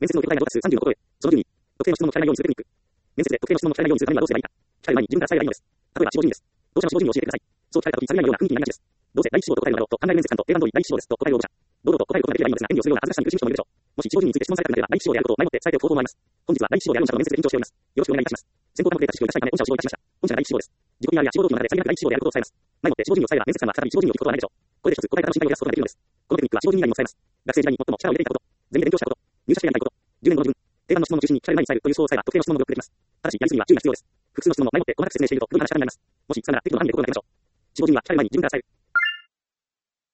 面接の受け答えが到達30のことへ。その順に、特定の質問も聞かれないようにするテクニック。面接で特定の質問も聞かれないようにするためにはどうすればいいか。聞かれる前に自分から伝えればいいのです。例えば志望順位です。同社の志望順位を教えてください。そう聞かれたときされないような雰囲気になりがちです。どうせ第一志望と答えるのだろうと考える面接官と定番通り第一志望ですと答える応募者。堂々と答えることができればいいのですが、演技をするような恥ずかしさに苦しむ人もいるでしょう。もし志望順位について質問されたくなければ第一志望であることを前もって伝えておく方法もあります。本日は第一志望である御社の面接で緊張しております。よろしくお願いいたします。先方からのデータ知識を生かしたいため御社を志望いたしました。御社が第一志望です。自己 PR や志望動機の中で最悪第一志望であることを伝えます。前もって志望順位を伝えれば面接官は再び志望順位を聞くことはないでしょう。これで一つ答え方の心配を減らすことができるのです。このテクニックは志望順位以外にも使えます。学生時代に最も力を入れていたこと、ゼミで勉強したこと、入社してやりたいこと、10年後の自分、定番の質問の中心に聞かれる前に伝えるという思想を伝えれば特定の質問もブロックできます。ただし、やりすぎには注意が必要です。複数の質問も前もって細かく説明していると黒い話になります。もしさらなら適度な範囲で心がけましょう。志望順位は聞かれる前に自分から伝える。